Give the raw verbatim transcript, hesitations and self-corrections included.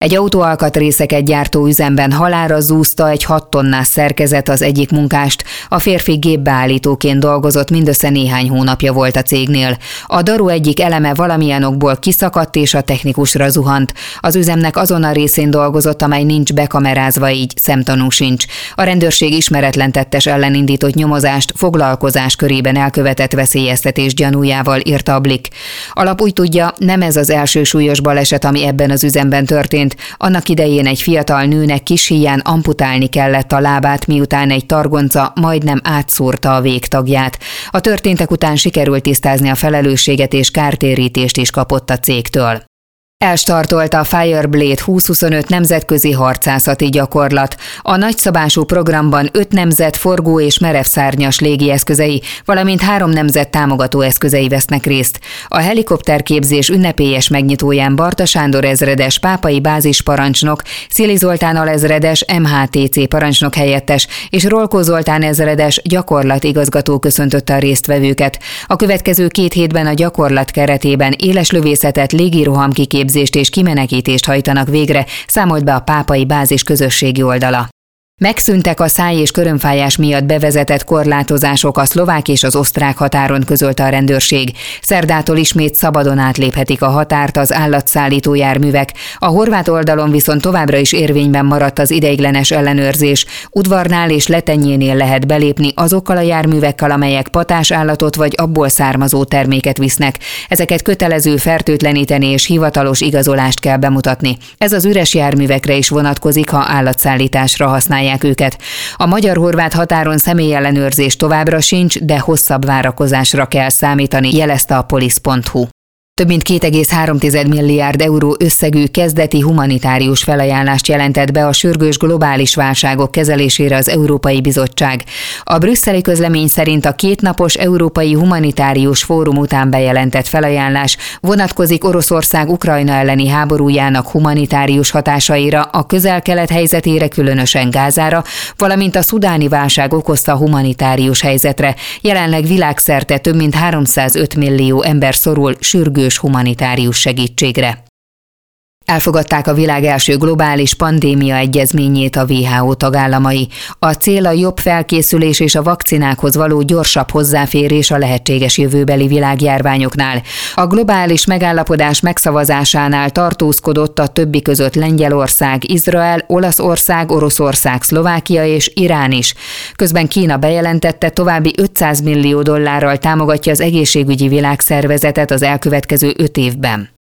Egy autóalkatrészeket gyártó üzemben halálra zúzta egy hat tonnás szerkezet az egyik munkást, a férfi gépbeállítóként dolgozott, mindössze néhány hónapja volt a cégnél. A daru egyik eleme valamilyen okból kiszakadt és a technikusra zuhant. Az üzemnek azon a részén dolgozott, amely nincs bekamerázva, így szemtanú sincs. A rendőrség ismeretlen tettes ellen indított nyomozást foglalkozás körében elkövetett veszélyeztetés gyanújával, írta a Blick. A lap úgy tudja, nem ez az első súlyos baleset, ami ebben az üzemben történt. Annak idején egy fiatal nőnek kis híján amputálni kellett a lábát, miután egy targonca majdnem átszúrta a végtagját. A történtek után sikerült tisztázni a felelősséget és kártérítést is kapott a cégtől. Elstartolt a Fireblade húsz-huszonöt nemzetközi harcászati gyakorlat. A nagyszabású programban öt nemzet forgó- és merevszárnyas légieszközei, valamint három nemzet támogató eszközei vesznek részt. A helikopterképzés ünnepélyes megnyitóján Barta Sándor ezredes pápai bázisparancsnok, Szili Zoltán alezredes em há té cé parancsnok helyettes és Rolkó Zoltán ezredes gyakorlatigazgató köszöntötte a résztvevőket. A következő két hétben a gyakorlat keretében éleslövészetet, légiroham kiképzést és kimenekítést hajtanak végre, számolt be a pápai bázis közösségi oldala. Megszűntek a száj- és körömfájás miatt bevezetett korlátozások a szlovák és az osztrák határon, közölte a rendőrség. Szerdától ismét szabadon átléphetik a határt az állatszállító járművek. A horvát oldalon viszont továbbra is érvényben maradt az ideiglenes ellenőrzés. Udvarnál és Letenyénél lehet belépni azokkal a járművekkel, amelyek patásállatot vagy abból származó terméket visznek. Ezeket kötelező fertőtleníteni és hivatalos igazolást kell bemutatni. Ez az üres járművekre is vonatkozik, ha állatszállításra használják őket. A magyar-horvát határon személyellenőrzés továbbra sincs, de hosszabb várakozásra kell számítani, jelezte a polisz pont hu. Több mint két egész három milliárd euró összegű kezdeti humanitárius felajánlást jelentett be a sürgős globális válságok kezelésére az Európai Bizottság. A brüsszeli közlemény szerint a kétnapos Európai Humanitárius Fórum után bejelentett felajánlás vonatkozik Oroszország Ukrajna elleni háborújának humanitárius hatásaira, a Közel-Kelet helyzetére, különösen Gázára, valamint a szudáni válság okozta humanitárius helyzetre. Jelenleg világszerte több mint háromszázöt millió ember szorul sürgős humanitárius segítségre. Elfogadták a világ első globális pandémia egyezményét a dupla vé há ó tagállamai. A cél a jobb felkészülés és a vakcinákhoz való gyorsabb hozzáférés a lehetséges jövőbeli világjárványoknál. A globális megállapodás megszavazásánál tartózkodott a többi között Lengyelország, Izrael, Olaszország, Oroszország, Szlovákia és Irán is. Közben Kína bejelentette, további ötszáz millió dollárral támogatja az egészségügyi világszervezetet az elkövetkező öt évben.